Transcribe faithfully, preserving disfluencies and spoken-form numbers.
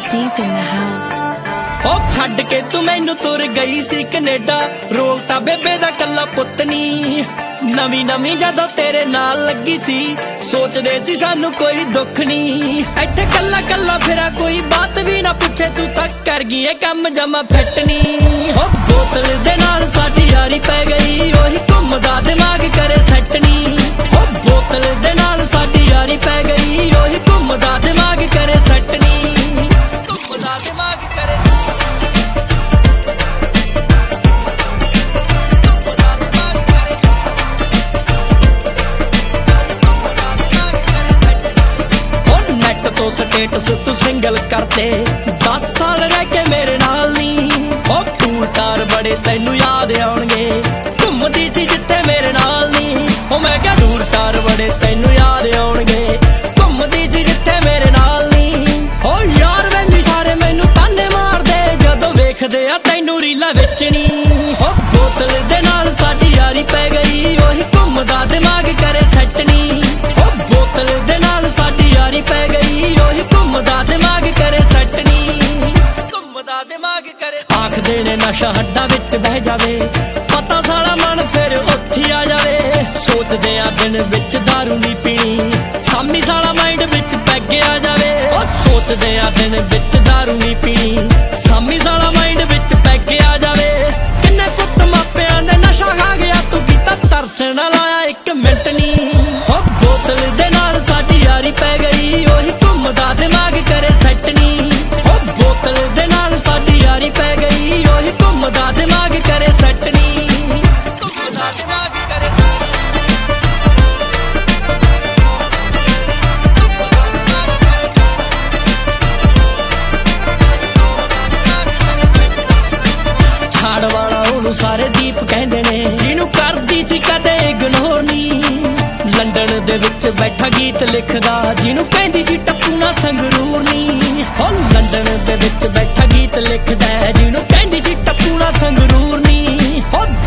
deep in the house. ओ छड्ड के तू मैनू तुर गई सी कनेडा, रोल ता बेबे दा कल्ला पुत्त नी। नवी नवी जदों तेरे नाल लगी सी, सोचदे सी सानू कोई दुख नी। इत्थे कल्ला कल्ला फिरा कोई बात भी ना पुछे, तू तक कर गई है कम जमा फिट नी। हो बोतल दे नाल साडी यारी पै गई, ओही घुमदा दिमाग करे सैट नी। हो बोतल दे नाल साडी यारी पै गई, ओही घुमदा दिमाग करे सैट नी। घुमदा दिमाग करे तो स्टेटस तू सिंगल करते, दस साल रह के मेरे नाल नी। ओ टूर टार बड़े तैनू याद आउणगे, घुमदी सी जिथे मेरे नाल नी। ओ मैं क्या टूर टार बड़े तैनू याद आउणगे, घुमदी सी जिथे मेरे नाल नी। ओ यार वैली सारे मैनू ताने मारदे, जदों वेखदे आ तैनू रीलां विच नी। ओ बोतल दे नाल साडी यारी पै गई, ओही घुमदा दिमाग करे सैट नी। ओ बोतल दे नाल साडी यारी पै गई, ओही घुमदा दिमाग करे सैट नी। घुमदा दिमाग करे आख देने नशा हड्डां विच बह जावे, पता साला मन फिर उत्थे आ जावे। सोचदे आ दिन विच दारू नी पीनी, शामी साला माइंड विच पैग आ जावे। ओ सोचदे आ दिन विच दारू नी पीनी, शामी साला माइंड विच पैग आ जावे। किन्ने पुत्त मापिआं दे नशा खा गया, तू कीता तरस ना लाया इक मिंट नी। ओ बोतल दे नाल साडी यारी पै गई, ओही घुमदा दिमाग करे सैट नी। ओ बोतल दे नाल साडी यारी पै गई, ओही घुमदा दिमाग करे सैट नी। घुमदा दिमाग करे छाड़ वाला ओनू सारे दीप कहंदे ने, जिहनू करदी सी कदे इग्नोर नी। लंडन दे विच बैठा गीत लिखदा, जिहनू कहंदी सी टप्पू ना संगरूर नी। हो लंडन दे विच बैठा गीत लिखदा, जिहनू कहंदी सी टप्पू ना संगरूर नी। हो